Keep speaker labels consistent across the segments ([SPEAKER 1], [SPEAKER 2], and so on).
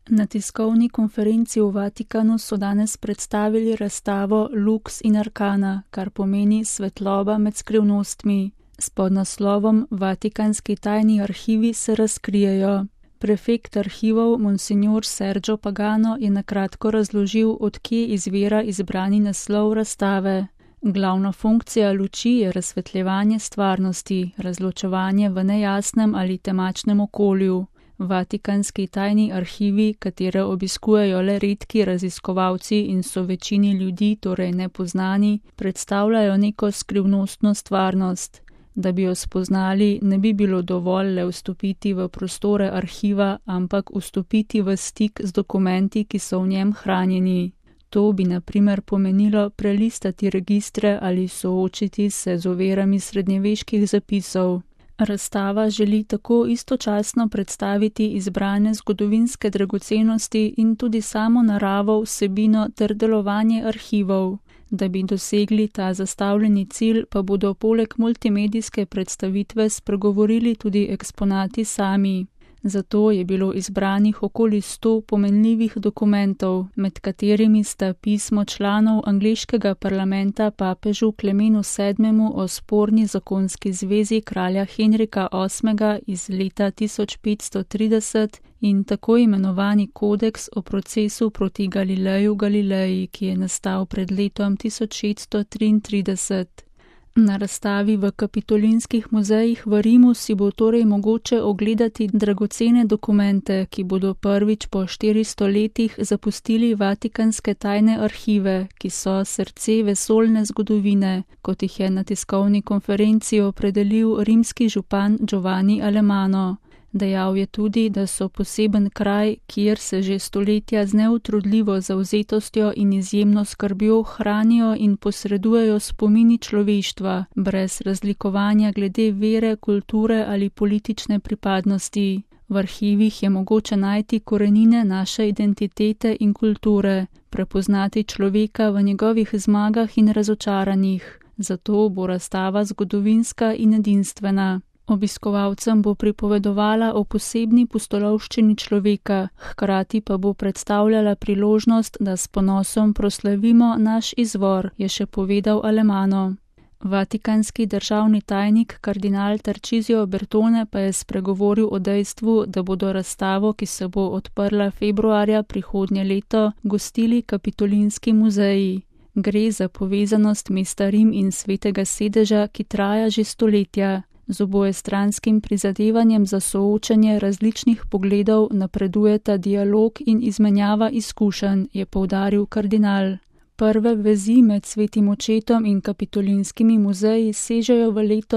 [SPEAKER 1] Na tiskovni konferenci v Vatikanu so danes predstavili razstavo Lux in Arcana, kar pomeni svetloba med skrivnostmi. S podnaslovom Vatikanski tajni arhivi se razkrijejo. Prefekt arhivov Monsignor Sergio Pagano je na kratko razložil, od kje izvira izbrani naslov razstave. Glavna funkcija luči je razsvetljevanje stvarnosti, razločevanje v nejasnem ali temačnem okolju. Vatikanski tajni arhivi, katere obiskujejo le redki raziskovalci in so večini ljudi torej nepoznani, predstavljajo neko skrivnostno stvarnost. Da bi jo spoznali, ne bi bilo dovolj le vstopiti v prostore arhiva, ampak vstopiti v stik z dokumenti, ki so v njem hranjeni. To bi na primer pomenilo prelistati registre ali soočiti se z ovirami srednjeveških zapisov. Razstava želi tako istočasno predstaviti izbrane zgodovinske dragocenosti in tudi samo naravo, vsebino ter delovanje arhivov. Da bi dosegli ta zastavljeni cilj, pa bodo poleg multimedijske predstavitve spregovorili tudi eksponati sami. Zato je bilo izbranih okoli 100 pomenljivih dokumentov, med katerimi sta pismo članov angleškega parlamenta papežu Klemenu VII o sporni zakonski zvezi kralja Henrika VIII iz leta 1530 in tako imenovani kodeks o procesu proti Galileju Galileji, ki je nastal pred letom 1633. Na razstavi v Kapitolinskih muzejih v Rimu si bo torej mogoče ogledati dragocene dokumente, ki bodo prvič po 400 letih zapustili Vatikanske tajne arhive, ki so srce vesoljne zgodovine, kot jih je na tiskovni konferenci opredelil rimski župan Giovanni Alemano. Dejal je tudi, da so poseben kraj, kjer se že stoletja z neutrudljivo zavzetostjo in izjemno skrbjo hranijo in posredujejo spomini človeštva, brez razlikovanja glede vere, kulture ali politične pripadnosti. V arhivih je mogoče najti korenine naše identitete in kulture, prepoznati človeka v njegovih zmagah in razočaranjih. Zato bo razstava zgodovinska in edinstvena. Obiskovalcem bo pripovedovala o posebni pustolovščini človeka, hkrati pa bo predstavljala priložnost, da s ponosom proslavimo naš izvor, je še povedal Alemano. Vatikanski državni tajnik kardinal Tarcisio Bertone pa je spregovoril o dejstvu, da bodo razstavo, ki se bo odprla februarja prihodnje leto, gostili Kapitolinski muzeji. Gre za povezanost mesta Rim in Svetega sedeža, ki traja že stoletja. Z obojestranskim prizadevanjem za soočanje različnih pogledov napredujeta dialog in izmenjava izkušenj, je poudaril kardinal. Prve vezi med Svetim očetom in Kapitolinskimi muzeji sežejo v leto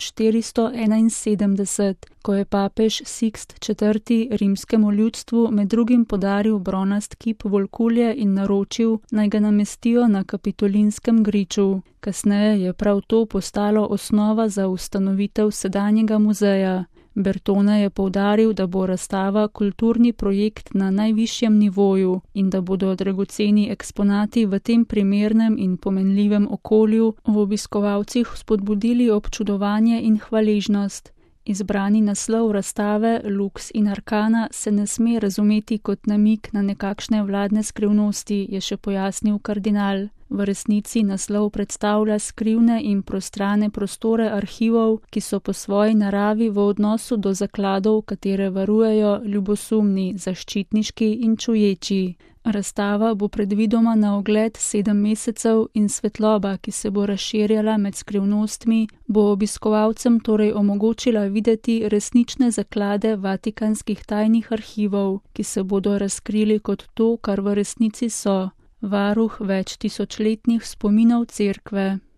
[SPEAKER 1] 1471, ko je papež Sixt IV. Rimskemu ljudstvu med drugim podaril bronast kip volkulje in naročil, naj ga namestijo na Kapitolinskem griču. Kasneje je prav to postalo osnova za ustanovitev sedanjega muzeja. Bertone je poudaril, da bo razstava kulturni projekt na najvišjem nivoju in da bodo dragoceni eksponati v tem primernem in pomenljivem okolju v obiskovalcih spodbudili občudovanje in hvaležnost. Izbrani naslov razstave Lux in Arcana se ne sme razumeti kot namig na nekakšne vladne skrivnosti, je še pojasnil kardinal. V resnici naslov predstavlja skrivne in prostrane prostore arhivov, ki so po svoji naravi v odnosu do zakladov, katere varujejo ljubosumni, zaščitniški in čuječi. Razstava bo predvidoma na ogled 7 mesecev in svetloba, ki se bo razširjala med skrivnostmi, bo obiskovalcem torej omogočila videti resnične zaklade vatikanskih tajnih arhivov, ki se bodo razkrili kot to, kar v resnici so. Varuh več tisočletnih spominov cerkve.